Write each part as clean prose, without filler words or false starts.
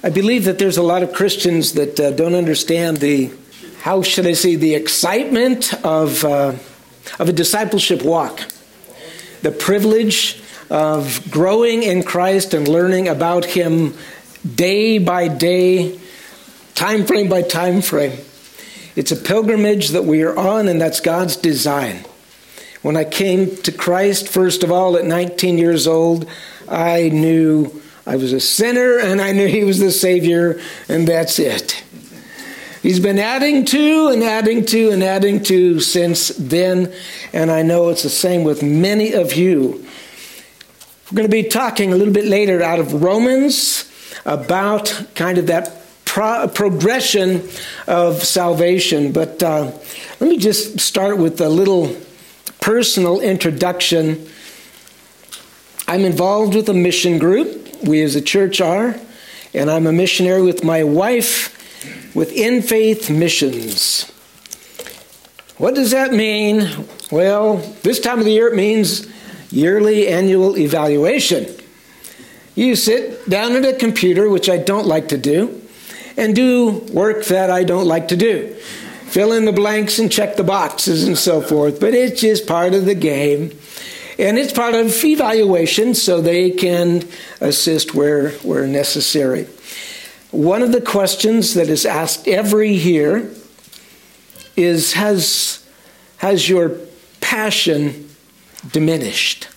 I believe that there's a lot of Christians that don't understand the excitement of a discipleship walk, the privilege of growing in Christ and learning about Him day by day, time frame by time frame. It's a pilgrimage that we are on, and that's God's design. When I came to Christ, first of all, at 19 years old, I knew I was a sinner, and I knew He was the Savior, and that's it. He's been adding to and adding to and adding to since then, and I know it's the same with many of you. We're going to be talking a little bit later out of Romans about kind of that progression of salvation. But let me just start with a little personal introduction. I'm involved with a mission group. We as a church are. And I'm a missionary with my wife with In Faith Missions. What does that mean? Well, this time of the year it means yearly annual evaluation. You sit down at a computer, which I don't like to do, and do work that I don't like to do. Fill in the blanks and check the boxes and so forth. But it's just part of the game. And it's part of evaluation so they can assist where necessary. One of the questions that is asked every year is, has your passion diminished?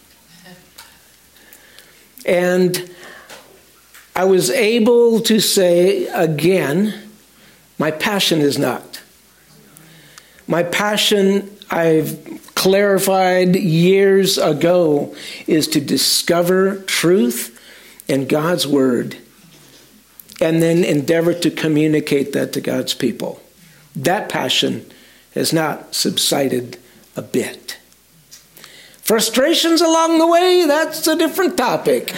And I was able to say again, my passion is not. My passion, I've clarified years ago, is to discover truth in God's Word and then endeavor to communicate that to God's people. That passion has not subsided a bit. Frustrations along the way, that's a different topic.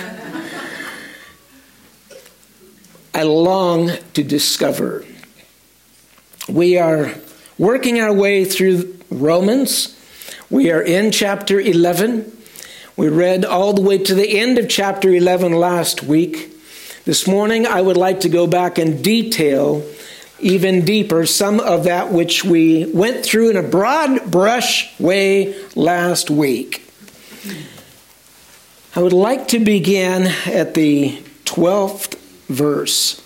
I long to discover. We are working our way through Romans. We are in chapter 11. We read all the way to the end of chapter 11 last week. This morning, I would like to go back and detail even deeper some of that which we went through in a broad brush way last week. I would like to begin at the 12th verse.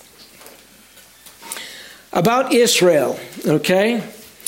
About Israel, okay?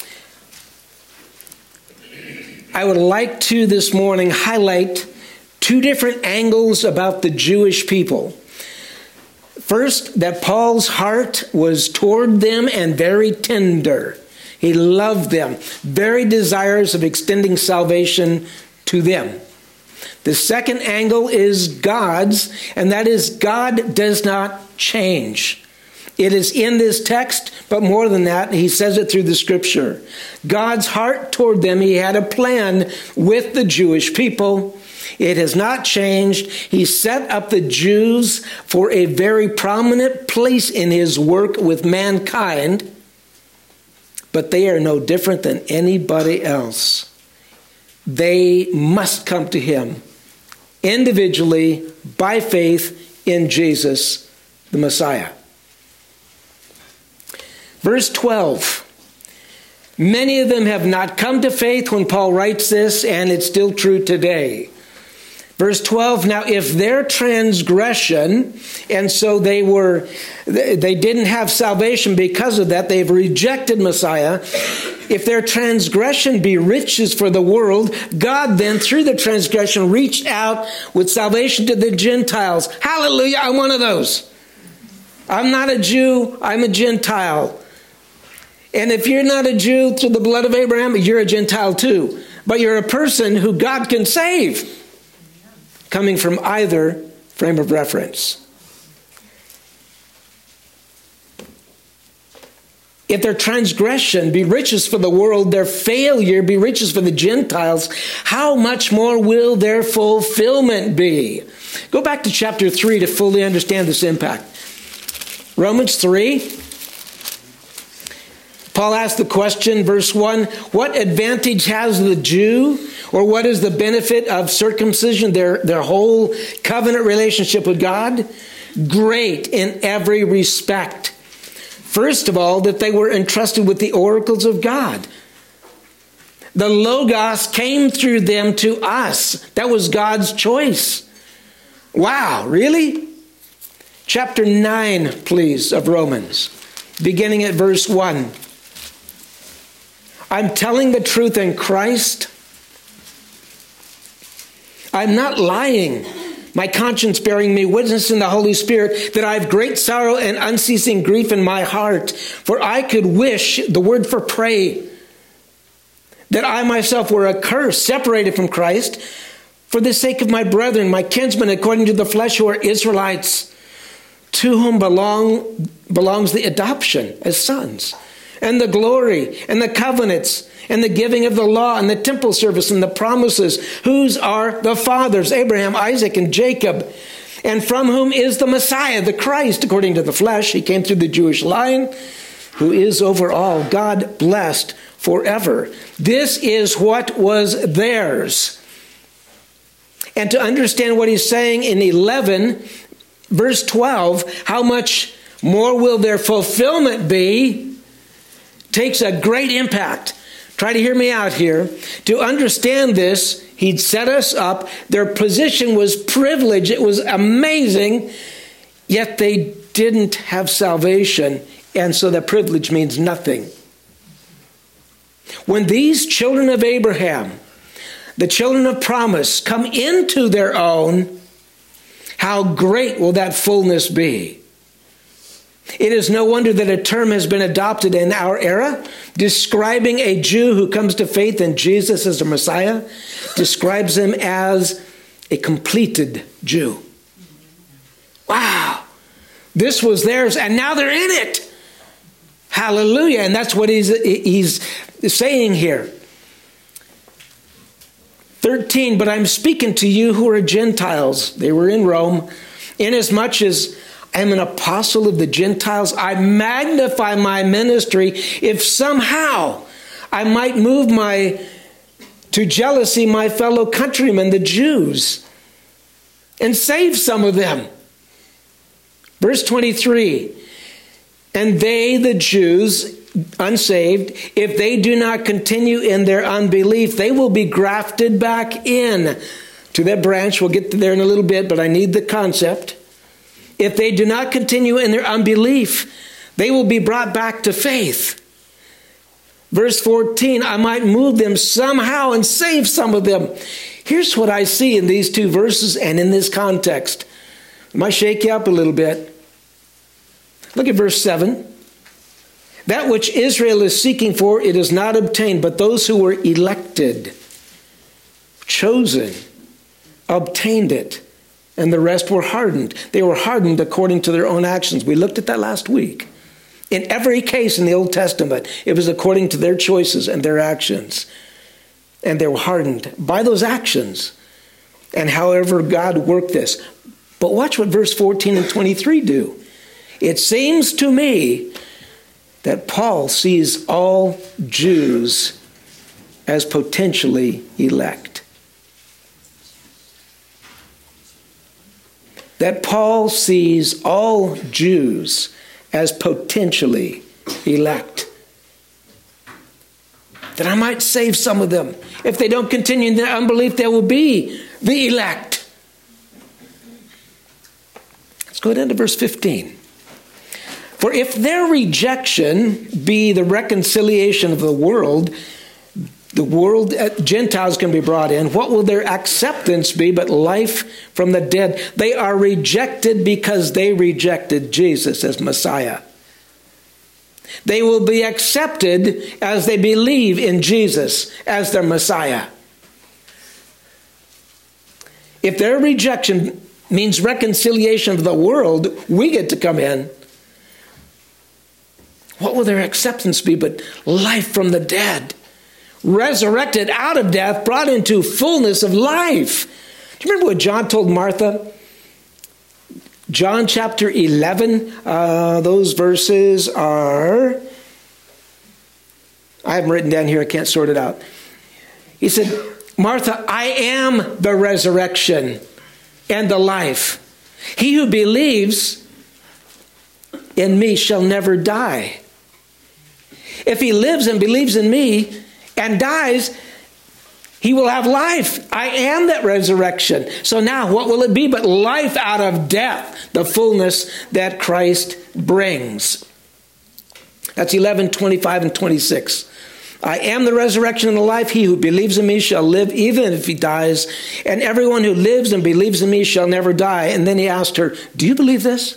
I would like to this morning highlight two different angles about the Jewish people. First, that Paul's heart was toward them and very tender. He loved them, very desirous of extending salvation to them. The second angle is God's, and that is God does not change. It is in this text, but more than that, he says it through the scripture. God's heart toward them, he had a plan with the Jewish people. It has not changed. He set up the Jews for a very prominent place in his work with mankind, but they are no different than anybody else. They must come to him individually by faith in Jesus, the Messiah. Verse 12. Many of them have not come to faith when Paul writes this, and it's still true today. Verse 12, now if their transgression, and so they didn't have salvation because of that, they've rejected Messiah. If their transgression be riches for the world, God then through the transgression reached out with salvation to the Gentiles. Hallelujah, I'm one of those. I'm not a Jew, I'm a Gentile. And if you're not a Jew through the blood of Abraham, you're a Gentile too. But you're a person who God can save, coming from either frame of reference. If their transgression be riches for the world, their failure be riches for the Gentiles, how much more will their fulfillment be? Go back to chapter 3 to fully understand this impact. Romans 3. Paul asked the question, verse 1, what advantage has the Jew, or what is the benefit of circumcision, their whole covenant relationship with God? great in every respect. First of all, that they were entrusted with the oracles of God. The Logos came through them to us. That was God's choice. Wow, really? Chapter 9, please, of Romans, beginning at verse 1. I'm telling the truth in Christ. I'm not lying. My conscience bearing me witness in the Holy Spirit that I have great sorrow and unceasing grief in my heart. For I could wish, the word for pray, that I myself were accursed, separated from Christ, for the sake of my brethren, my kinsmen according to the flesh, who are Israelites, to whom belongs the adoption as sons, and the glory, and the covenants, and the giving of the law, and the temple service, and the promises, whose are the fathers, Abraham, Isaac, and Jacob, and from whom is the Messiah, the Christ, according to the flesh. He came through the Jewish line, who is over all, God blessed forever. This is what was theirs. And to understand what he's saying in 11, verse 12, how much more will their fulfillment be, takes a great impact. Try to hear me out here. To understand this, he'd set us up. Their position was privileged. It was amazing. Yet they didn't have salvation. And so that privilege means nothing. When these children of Abraham, the children of promise, come into their own, how great will that fullness be? It is no wonder that a term has been adopted in our era, describing a Jew who comes to faith in Jesus as the Messiah, describes him as a completed Jew. Wow! This was theirs, and now they're in it. Hallelujah! And that's what he's saying here. 13, but I'm speaking to you who are Gentiles. They were in Rome. Inasmuch as I am an apostle of the Gentiles, I magnify my ministry if somehow I might move to jealousy my fellow countrymen, the Jews, and save some of them. Verse 23, and they, the Jews, unsaved, if they do not continue in their unbelief, they will be grafted back in to that branch. We'll get there in a little bit, but I need the concept. If they do not continue in their unbelief, they will be brought back to faith. Verse 14, I might move them somehow and save some of them. Here's what I see in these two verses and in this context. I might shake you up a little bit. Look at verse 7. That which Israel is seeking for, it is not obtained, but those who were elected, chosen, obtained it, and the rest were hardened. They were hardened according to their own actions. We looked at that last week. In every case in the Old Testament, it was according to their choices and their actions. And they were hardened by those actions. And however God worked this. But watch what verse 14 and 23 do. It seems to me that Paul sees all Jews as potentially elect. That Paul sees all Jews as potentially elect. That I might save some of them. If they don't continue in their unbelief, they will be the elect. Let's go down to verse 15. For if their rejection be the reconciliation of the world, Gentiles can be brought in. What will their acceptance be but life from the dead? They are rejected because they rejected Jesus as Messiah. They will be accepted as they believe in Jesus as their Messiah. If their rejection means reconciliation of the world, we get to come in. What will their acceptance be but life from the dead? Resurrected out of death, brought into fullness of life. Do you remember what John told Martha? John chapter 11, those verses are, I haven't written down here, I can't sort it out. He said, Martha, I am the resurrection and the life. He who believes in me shall never die. If he lives and believes in me and dies, he will have life. I am that resurrection. So now what will it be but life out of death, the fullness that Christ brings? That's 11, 25, and 26. I am the resurrection and the life. He who believes in me shall live even if he dies. And everyone who lives and believes in me shall never die. And then he asked her, do you believe this?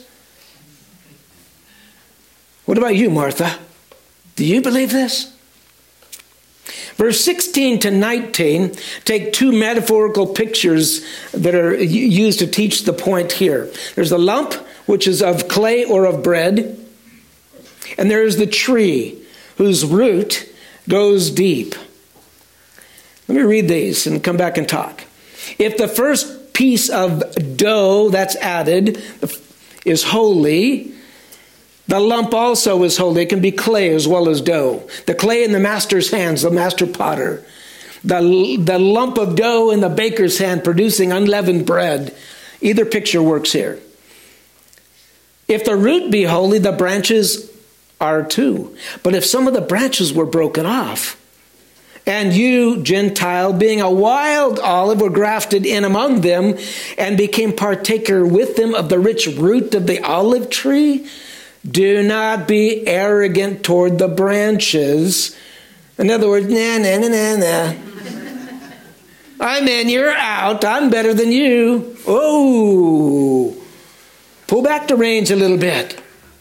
What about you, Martha? Do you believe this? Verse 16 to 19 take two metaphorical pictures that are used to teach the point here. There's the lump, which is of clay or of bread. And there is the tree, whose root goes deep. Let me read these and come back and talk. If the first piece of dough that's added is holy, the lump also is holy. It can be clay as well as dough. The clay in the master's hands, the master potter. The lump of dough in the baker's hand producing unleavened bread. Either picture works here. If the root be holy, the branches are too. But if some of the branches were broken off, and you, Gentile, being a wild olive, were grafted in among them, and became partaker with them of the rich root of the olive tree, do not be arrogant toward the branches. In other words, nah. I'm in, you're out. I'm better than you. Oh, pull back the reins a little bit.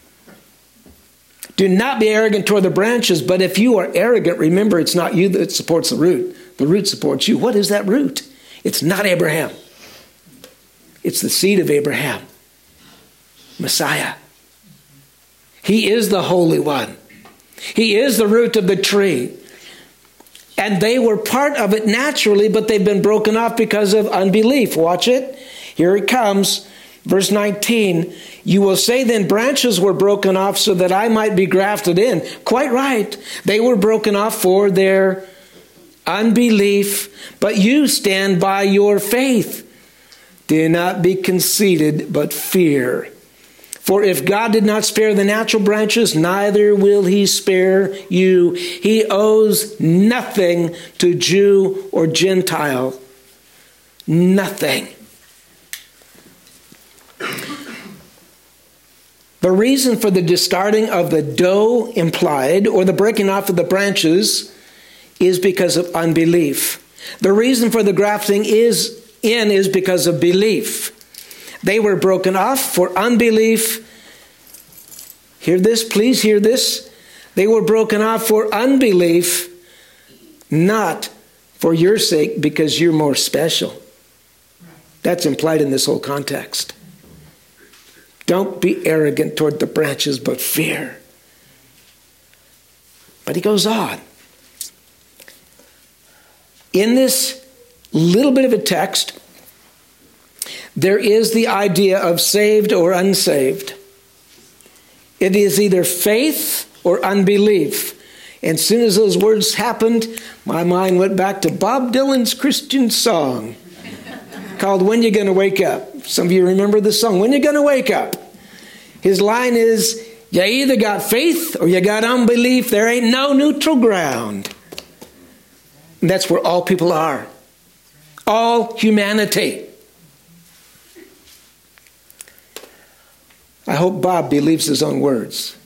Do not be arrogant toward the branches, but if you are arrogant, remember it's not you that supports the root. The root supports you. What is that root? It's not Abraham. It's the seed of Abraham, Messiah. He is the Holy One. He is the root of the tree. And they were part of it naturally, but they've been broken off because of unbelief. Watch it. Here it comes. Verse 19, you will say then branches were broken off so that I might be grafted in. Quite right. They were broken off for their unbelief, but you stand by your faith. Do not be conceited, but fear. For if God did not spare the natural branches, neither will he spare you. He owes nothing to Jew or Gentile. Nothing. The reason for the discarding of the dough implied, or the breaking off of the branches, is because of unbelief. The reason for the grafting is because of belief. They were broken off for unbelief. Hear this, please hear this. They were broken off for unbelief, not for your sake because you're more special. That's implied in this whole context. Don't be arrogant toward the branches, but fear. But he goes on. In this little bit of a text, there is the idea of saved or unsaved. It is either faith or unbelief. And as soon as those words happened, my mind went back to Bob Dylan's Christian song called When You Gonna Wake Up. Some of you remember the song, When You Gonna Wake Up? His line is, you either got faith or you got unbelief. There ain't no neutral ground. And that's where all people are. All humanity. I hope Bob believes his own words.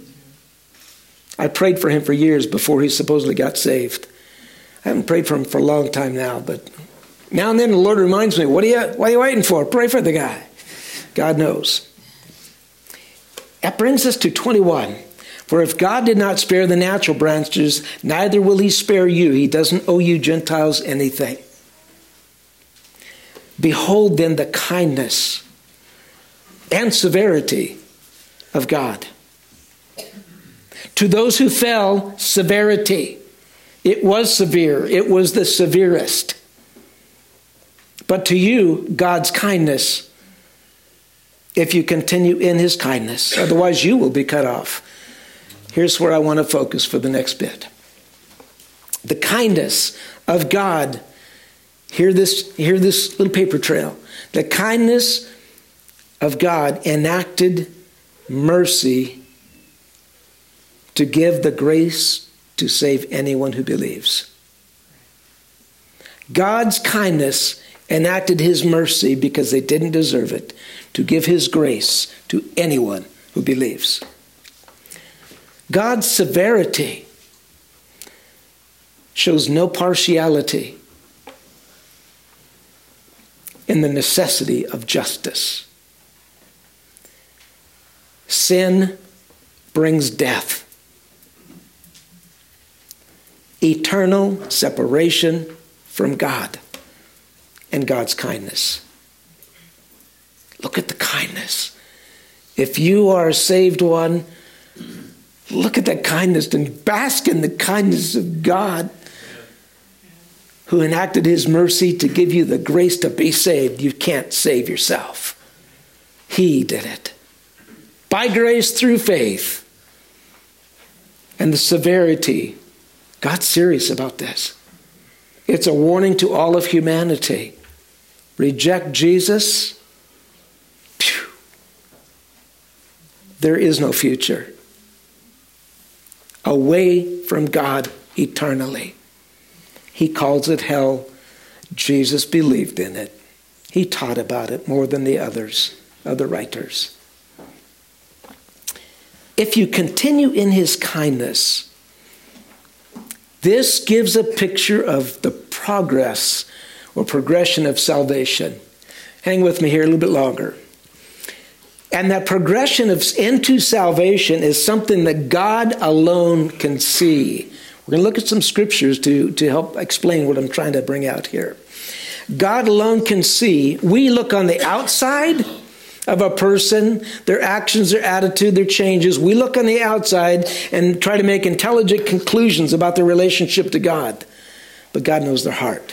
I prayed for him for years before he supposedly got saved. I haven't prayed for him for a long time now, but now and then the Lord reminds me, what are you waiting for? Pray for the guy. God knows. That brings us to 21. For if God did not spare the natural branches, neither will he spare you. He doesn't owe you Gentiles anything. Behold then the kindness and severity of God. To those who fell, severity. It was severe. It was the severest. But to you, God's kindness, if you continue in his kindness. Otherwise, you will be cut off. Here's where I want to focus for the next bit. The kindness of God. Hear this little paper trail. The kindness of God enacted mercy to give the grace to save anyone who believes. God's kindness enacted his mercy because they didn't deserve it, to give his grace to anyone who believes. God's severity shows no partiality in the necessity of justice. Sin brings death, eternal separation from God and God's kindness. Look at the kindness. If you are a saved one, look at that kindness and bask in the kindness of God, who enacted his mercy to give you the grace to be saved. You can't save yourself. He did it. By grace through faith. And the severity, God's serious about this. It's a warning to all of humanity. Reject Jesus, phew, there is no future. Away from God eternally. He calls it hell. Jesus believed in it. He taught about it more than the other writers. If you continue in his kindness, this gives a picture of the progress or progression of salvation. Hang with me here a little bit longer. And that progression into salvation is something that God alone can see. We're going to look at some scriptures to help explain what I'm trying to bring out here. God alone can see. We look on the outside of a person, their actions, their attitude, their changes. We look on the outside and try to make intelligent conclusions about their relationship to God. But God knows their heart.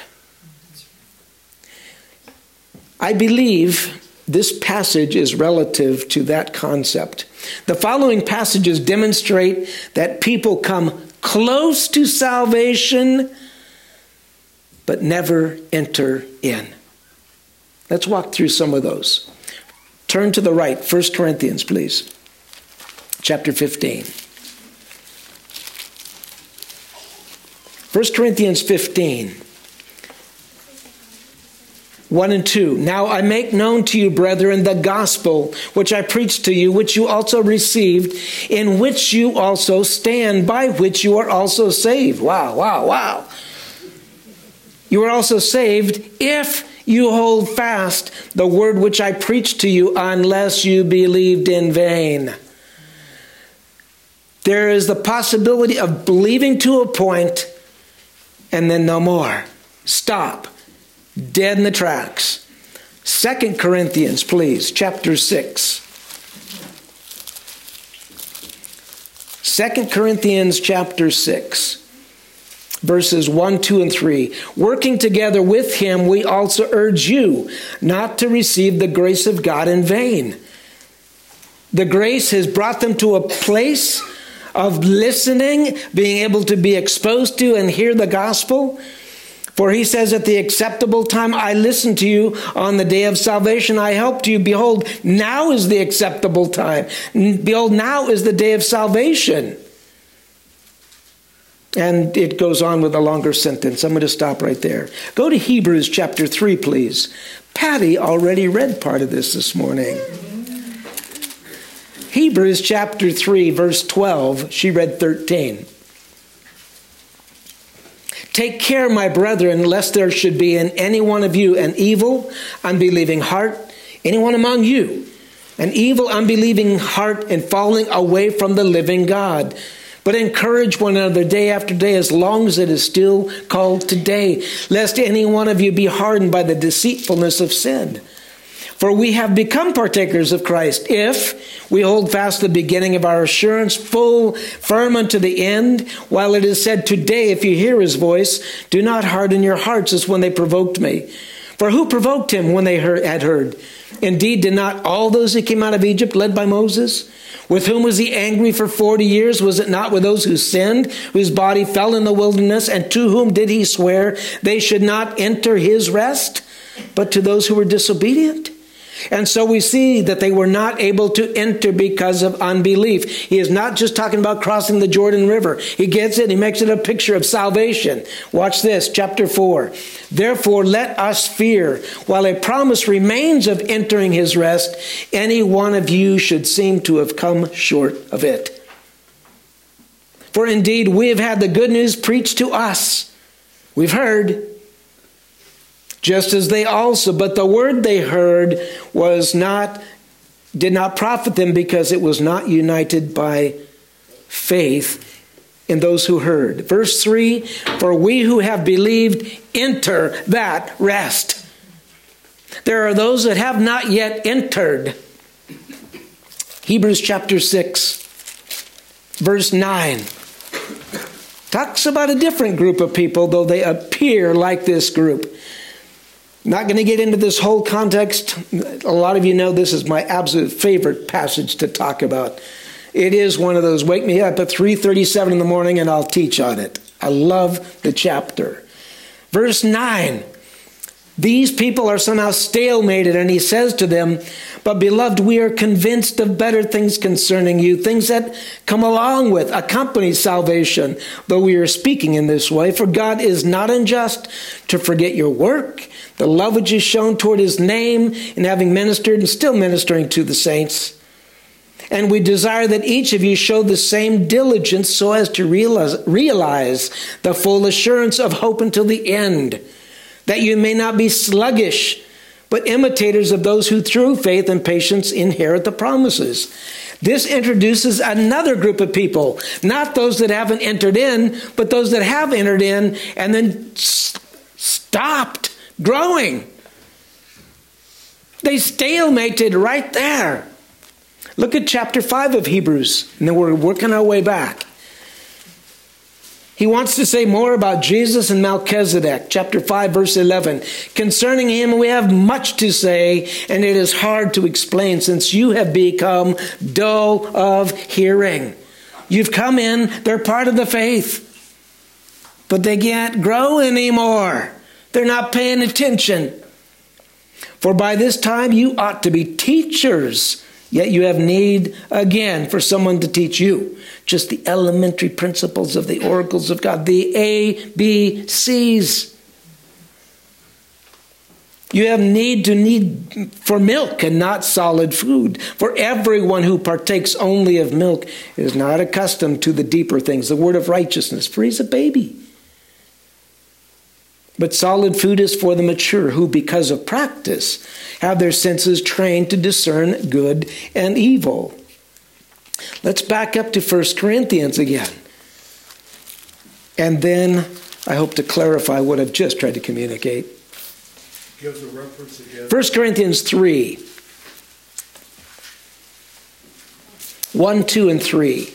I believe this passage is relative to that concept. The following passages demonstrate that people come close to salvation, but never enter in. Let's walk through some of those. Turn to the right, 1 Corinthians, please. Chapter 15. 1 Corinthians 15. 1 and 2. Now I make known to you, brethren, the gospel which I preached to you, which you also received, in which you also stand, by which you are also saved. Wow, wow, wow. You are also saved if you hold fast the word which I preached to you, unless you believed in vain. There is the possibility of believing to a point and then no more. Stop. Dead in the tracks. 2 Corinthians, please, chapter 6. 2 Corinthians chapter 6, verses 1, 2, and 3. Working together with him, we also urge you not to receive the grace of God in vain. The grace has brought them to a place of listening, being able to be exposed to and hear the gospel. For he says, at the acceptable time I listened to you, on the day of salvation I helped you. Behold, now is the acceptable time. Behold, now is the day of salvation. And it goes on with a longer sentence. I'm going to stop right there. Go to Hebrews chapter 3, please. Patty already read part of this morning. Hebrews chapter 3, verse 12. She read 13. Take care, my brethren, lest there should be in any one of you an evil, unbelieving heart, anyone among you, an evil, unbelieving heart, and falling away from the living God. But encourage one another day after day, as long as it is still called today, lest any one of you be hardened by the deceitfulness of sin. For we have become partakers of Christ, if we hold fast the beginning of our assurance, firm unto the end, while it is said, today, if you hear his voice, do not harden your hearts as when they provoked me. For who provoked him when they had heard? Indeed, did not all those who came out of Egypt led by Moses? With whom was he angry for 40 years? Was it not with those who sinned, whose body fell in the wilderness? And to whom did he swear they should not enter his rest, but to those who were disobedient? And so we see that they were not able to enter because of unbelief. He is not just talking about crossing the Jordan River. He gets it. He makes it a picture of salvation. Watch this, chapter 4. Therefore, let us fear, while a promise remains of entering his rest, any one of you should seem to have come short of it. For indeed, we have had the good news preached to us. We've heard, just as they also, but the word they heard did not profit them, because it was not united by faith in those who heard. Verse 3, for we who have believed enter that rest. There are those that have not yet entered. Hebrews chapter 6, verse 9. Talks about a different group of people, though they appear like this group. Not going to get into this whole context. A lot of you know this is my absolute favorite passage to talk about. It is one of those, wake me up at 3:37 in the morning and I'll teach on it. I love the chapter. Verse 9. These people are somehow stalemated, and he says to them, but beloved, we are convinced of better things concerning you, things that come along with, accompany salvation, though we are speaking in this way. For God is not unjust to forget your work, the love which is shown toward his name, in having ministered and still ministering to the saints. And we desire that each of you show the same diligence so as to realize the full assurance of hope until the end, that you may not be sluggish, but imitators of those who through faith and patience inherit the promises. This introduces another group of people, not those that haven't entered in, but those that have entered in and then stopped growing. They stalemated right there. Look at chapter 5 of Hebrews, and then we're working our way back. He wants to say more about Jesus and Melchizedek. Chapter 5, verse 11. Concerning him, we have much to say, and it is hard to explain, since you have become dull of hearing. You've come in, they're part of the faith, but they can't grow anymore. They're not paying attention. For by this time you ought to be teachers, yet you have need again for someone to teach you just the elementary principles of the oracles of God, the ABCs. You have need for milk and not solid food. For everyone who partakes only of milk is not accustomed to the deeper things, the word of righteousness, for he's a baby. But solid food is for the mature, who because of practice have their senses trained to discern good and evil. Let's back up to 1 Corinthians again. And then I hope to clarify what I've just tried to communicate. Give the reference again. 1 Corinthians 3. 1, 2, and 3.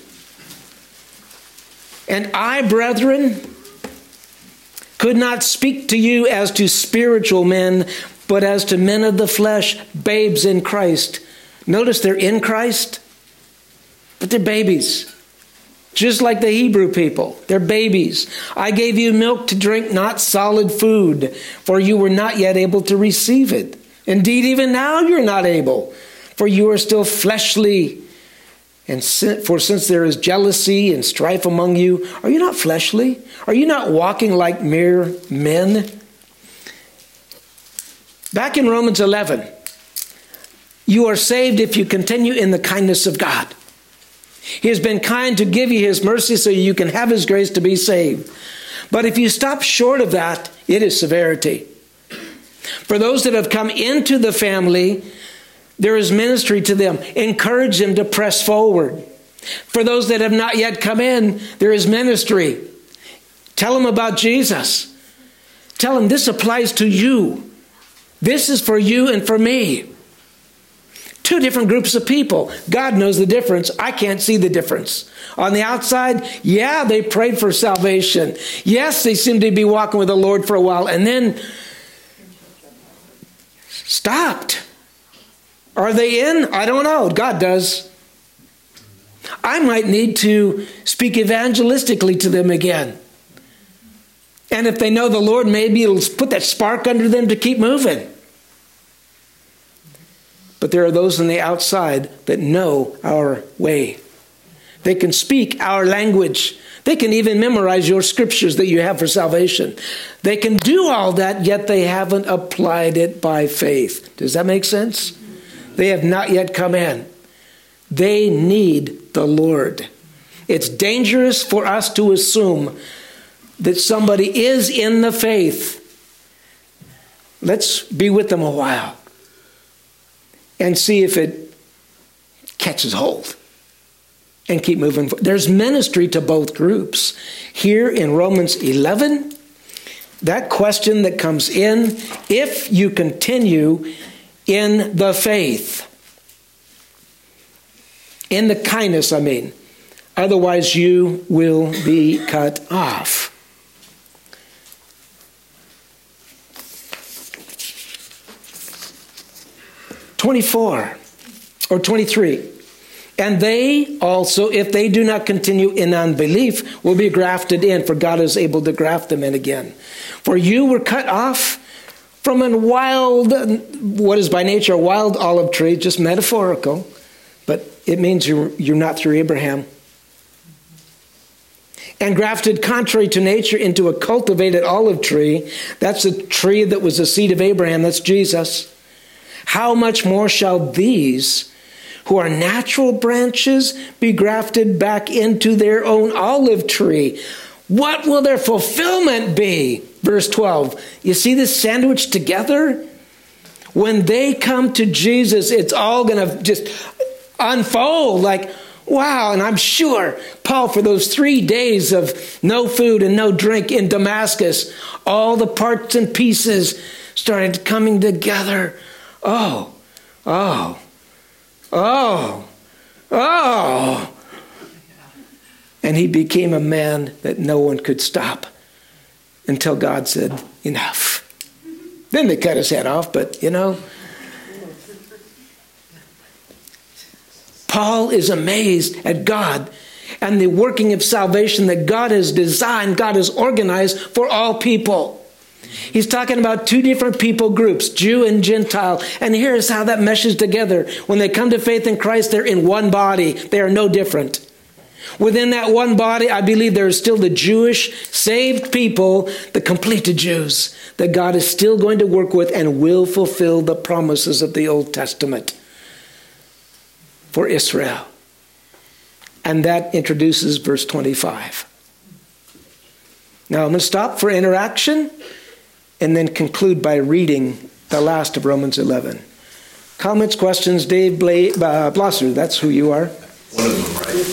And I, brethren, could not speak to you as to spiritual men, but as to men of the flesh, babes in Christ. Notice they're in Christ, but they're babies. Just like the Hebrew people, they're babies. I gave you milk to drink, not solid food, for you were not yet able to receive it. Indeed, even now you're not able, for you are still fleshly. And for since there is jealousy and strife among you, are you not fleshly? Are you not walking like mere men? Back in Romans 11, you are saved if you continue in the kindness of God. He has been kind to give you his mercy so you can have his grace to be saved. But if you stop short of that, it is severity. For those that have come into the family, there is ministry to them. Encourage them to press forward. For those that have not yet come in, there is ministry. Tell them about Jesus. Tell them this applies to you. This is for you and for me. Two different groups of people. God knows the difference. I can't see the difference. On the outside, yeah, they prayed for salvation. Yes, they seem to be walking with the Lord for a while and then stopped. Are they in? I don't know. God does. I might need to speak evangelistically to them again. And if they know the Lord, maybe it'll put that spark under them to keep moving. But there are those on the outside that know our way. They can speak our language. They can even memorize your scriptures that you have for salvation. They can do all that, yet they haven't applied it by faith. Does that make sense? They have not yet come in. They need the Lord. It's dangerous for us to assume that somebody is in the faith. Let's be with them a while and see if it catches hold and keep moving forward. There's ministry to both groups. Here in Romans 11, that question that comes in, if you continue in the faith, in the kindness, otherwise you will be cut off. or 23. And they also, if they do not continue in unbelief, will be grafted in, for God is able to graft them in again. For you were cut off from a wild, what is by nature a wild olive tree, just metaphorical, but it means you're not through Abraham. And grafted contrary to nature into a cultivated olive tree. That's the tree that was the seed of Abraham. That's Jesus. How much more shall these, who are natural branches, be grafted back into their own olive tree? What will their fulfillment be? Verse 12. You see this sandwiched together? When they come to Jesus, it's all going to just unfold like, wow. And I'm sure Paul, for those 3 days of no food and no drink in Damascus, all the parts and pieces started coming together. Oh. And he became a man that no one could stop until God said, enough. Then they cut his head off, but Paul is amazed at God and the working of salvation that God has designed, God has organized for all people. He's talking about two different people groups, Jew and Gentile. And here's how that meshes together. When they come to faith in Christ, they're in one body. They are no different. Within that one body, I believe there is still the Jewish saved people, the completed Jews, that God is still going to work with and will fulfill the promises of the Old Testament for Israel. And that introduces verse 25. Now I'm going to stop for interaction and then conclude by reading the last of Romans 11. Comments, questions? Dave Blosser, that's who you are. One of them, right?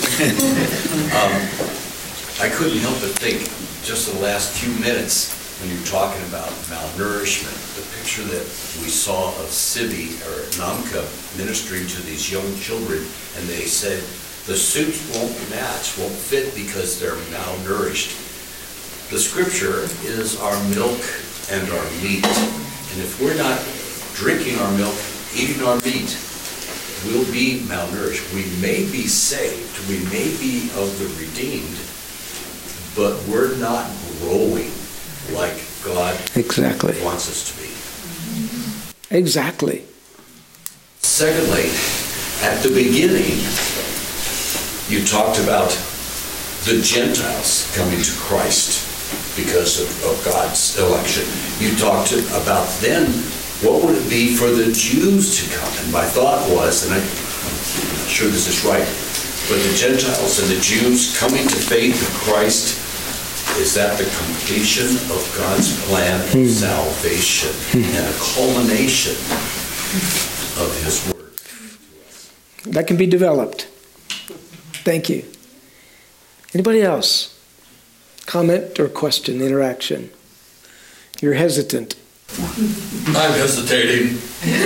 I couldn't help but think, just the last few minutes, when you're talking about malnourishment, the picture that we saw of Sibi or Namka ministering to these young children, and they said, the suits won't fit because they're malnourished. The scripture is our milk and our meat. And if we're not drinking our milk, eating our meat, we'll be malnourished. We may be saved, we may be of the redeemed, but we're not growing like God wants us to be. Exactly. Secondly, at the beginning, you talked about the Gentiles coming to Christ because of God's election. You talked about then, what would it be for the Jews to come? And my thought was, and I'm not sure this is right, but the Gentiles and the Jews coming to faith in Christ, is that the completion of God's plan of salvation and a culmination of His Word? That can be developed. Thank you. Anybody else? Comment or question, interaction? You're hesitant. I'm hesitating.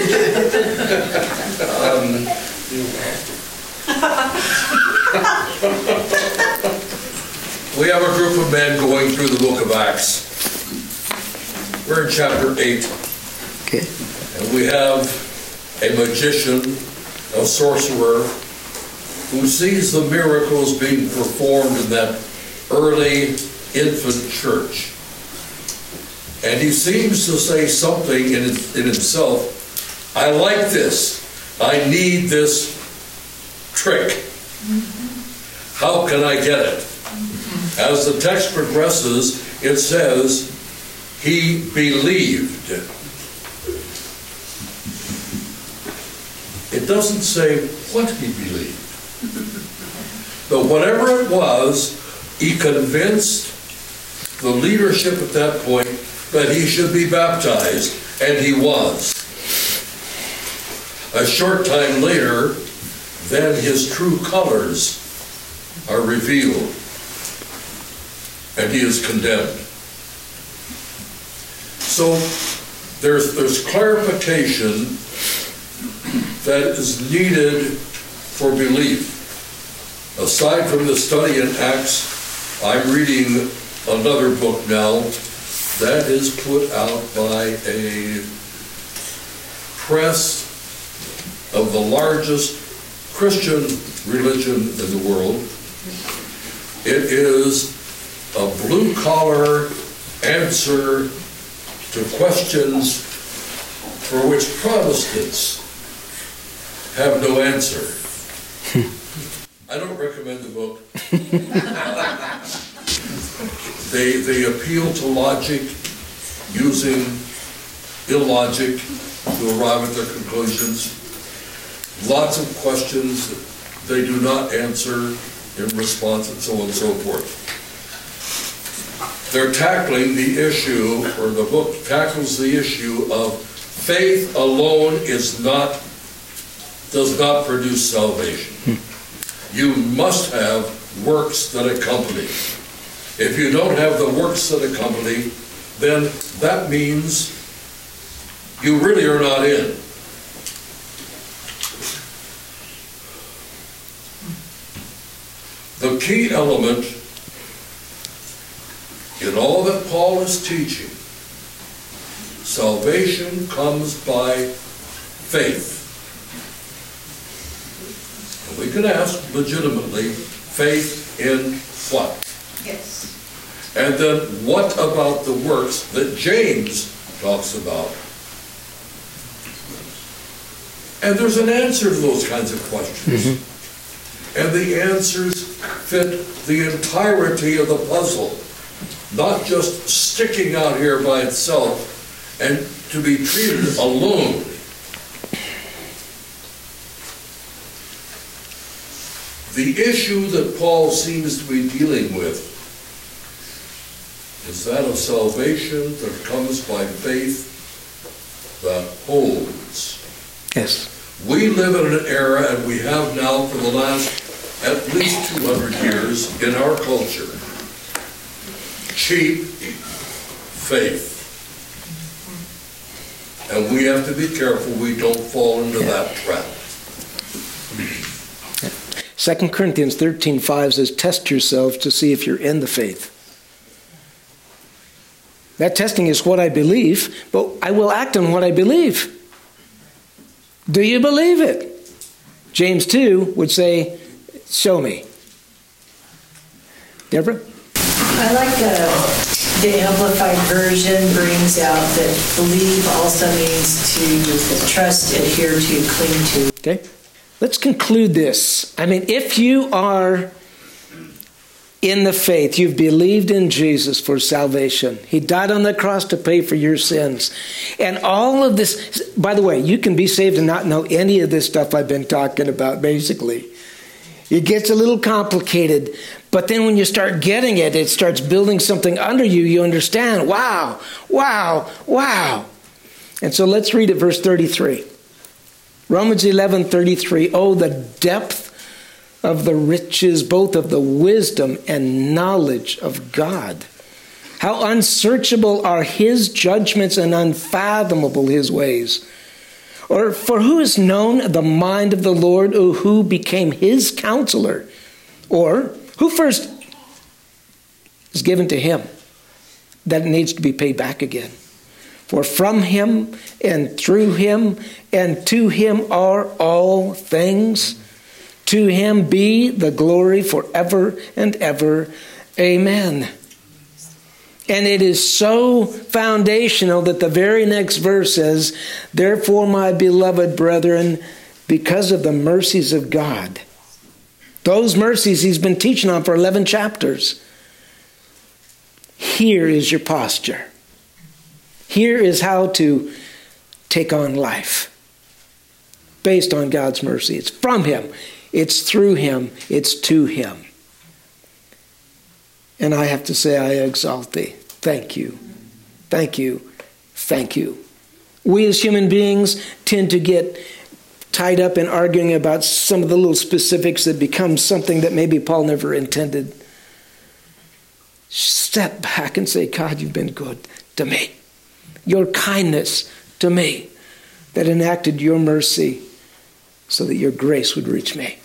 We have a group of men going through the book of Acts. We're in chapter 8. Okay. And we have a magician, a sorcerer, who sees the miracles being performed in that early infant church. And he seems to say something in himself, I like this. I need this trick. How can I get it? As the text progresses, it says, he believed. It doesn't say what he believed. But whatever it was, he convinced the leadership at that point that he should be baptized, and he was. A short time later, then his true colors are revealed, and he is condemned. So there's clarification that is needed for belief. Aside from the study in Acts, I'm reading another book now that is put out by a press of the largest Christian religion in the world. It is a blue-collar answer to questions for which Protestants have no answer. I don't recommend the book. They appeal to logic, using illogic to arrive at their conclusions. Lots of questions that they do not answer in response, and so on and so forth. They're tackling the issue, or the book tackles the issue of faith alone does not produce salvation. You must have works that accompany. If you don't have the works that accompany, then that means you really are not in. The key element in all that Paul is teaching, salvation comes by faith. And we can ask legitimately, faith in what? Yes. And then what about the works that James talks about? And there's an answer to those kinds of questions. Mm-hmm. And the answers fit the entirety of the puzzle, not just sticking out here by itself and to be treated alone. The issue that Paul seems to be dealing with is that of salvation that comes by faith that holds. Yes. We live in an era, and we have now for the last at least 200 years in our culture, cheap faith. And we have to be careful we don't fall into that trap. 2 Corinthians 13:5 says, test yourselves to see if you're in the faith. That testing is what I believe, but I will act on what I believe. Do you believe it? James 2 would say, show me. Deborah? I like the Amplified Version brings out that believe also means to trust, adhere to, cling to. Okay. Let's conclude this. I mean, if you are in the faith, you've believed in Jesus for salvation. He died on the cross to pay for your sins. And all of this, by the way, you can be saved and not know any of this stuff I've been talking about, basically. It gets a little complicated. But then when you start getting it, it starts building something under you. You understand, wow, wow, wow. And so let's read it, verse 33. Romans 11:33. Oh, the depth of the riches, both of the wisdom and knowledge of God. How unsearchable are his judgments and unfathomable his ways. Or for who has known the mind of the Lord, or who became his counselor? Or who first is given to him that needs to be paid back again? For from him and through him and to him are all things. To him be the glory forever and ever. Amen. And it is so foundational that the very next verse says, therefore, my beloved brethren, because of the mercies of God. Those mercies he's been teaching on for 11 chapters. Here is your posture. Here is how to take on life based on God's mercy. It's from him. It's through him. It's to him. And I have to say, I exalt thee. Thank you. Thank you. Thank you. We as human beings tend to get tied up in arguing about some of the little specifics that become something that maybe Paul never intended. Step back and say, God, you've been good to me. Your kindness to me that enacted your mercy so that your grace would reach me.